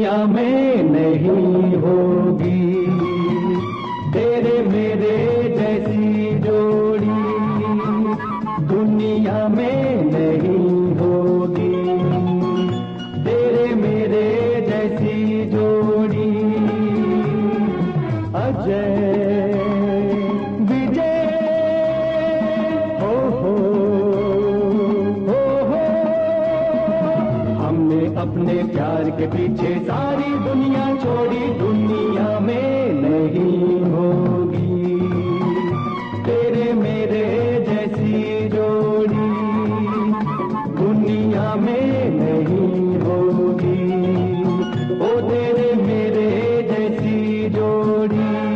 दुनिया में नहीं होगी तेरे मेरे जैसी जोड़ी, दुनिया में नहीं होगी तेरे मेरे जैसी जोड़ी। अजय विजय हो हमने अपने प्यार के पीछे सारी दुनिया छोड़ी, दुनिया में नहीं होगी तेरे मेरे जैसी जोड़ी, दुनिया में नहीं होगी ओ तेरे मेरे जैसी जोड़ी।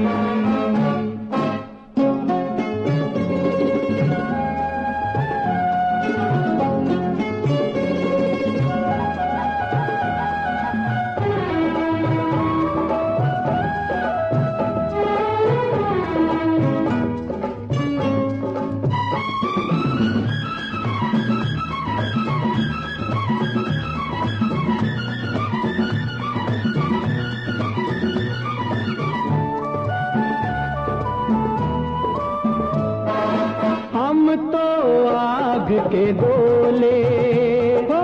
हम तो आग के गोले हो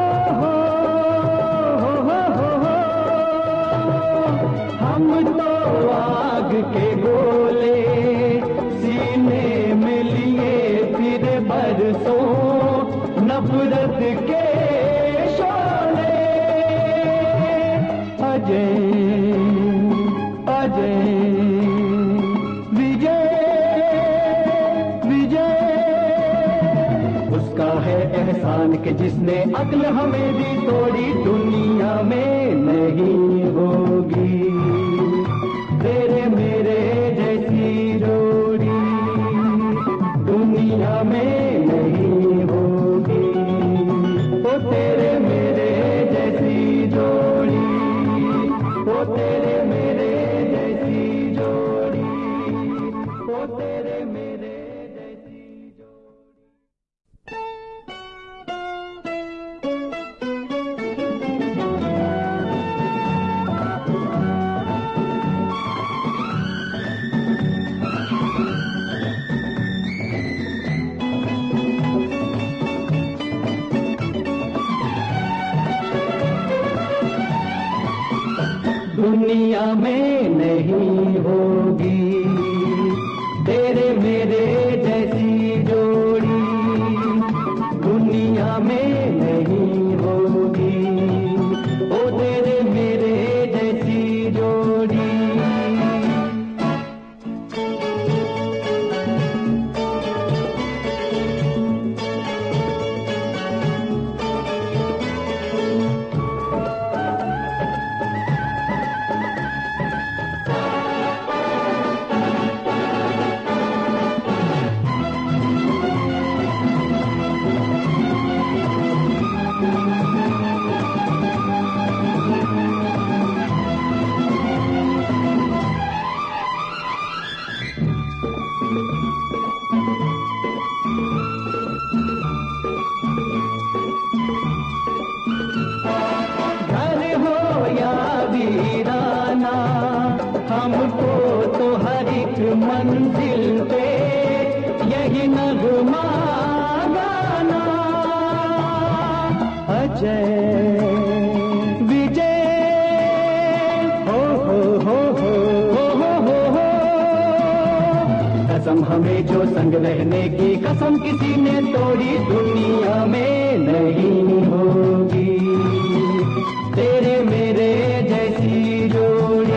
हम तो आग के गोले सीने में लिए फिर बरसों नफरत के शोले। अजय अजय है एहसान के जिसने अक्ल हमें दी तोड़ी, दुनिया में नहीं होगी तेरे मेरे जैसी जोड़ी, दुनिया में नहीं होगी ओ तेरे मेरे जैसी जोड़ी, ओ तेरे मेरे जैसी जोड़ी, ओ तेरे मेरे दुनिया में नहीं होगी तेरे मेरे जैसी जोड़ी, दुनिया में नहीं होगी ओ तेरे मेरे जैसी जोड़ी। हमको तो हर एक मंजिल पे यही नगमा गाना। अजय विजय हो कसम हमें जो संग रहने की कसम किसी ने तोड़ी, दुनिया में नहीं होगी तेरे मेरे जैसी जोड़ी।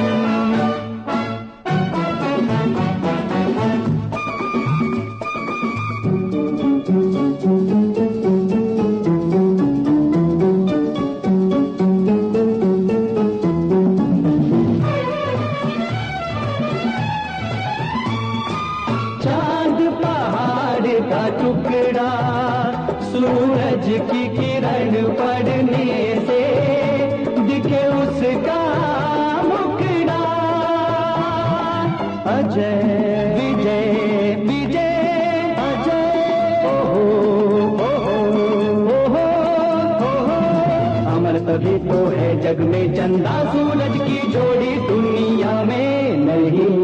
चांद पहाड़ का टुकड़ा सूरज की किरण पड़ने से दिखे उसका मुखड़ा। अजय विजय विजय अजय अमर तभी तो है जग में चंदा सूरज की जोड़ी दुनिया में नहीं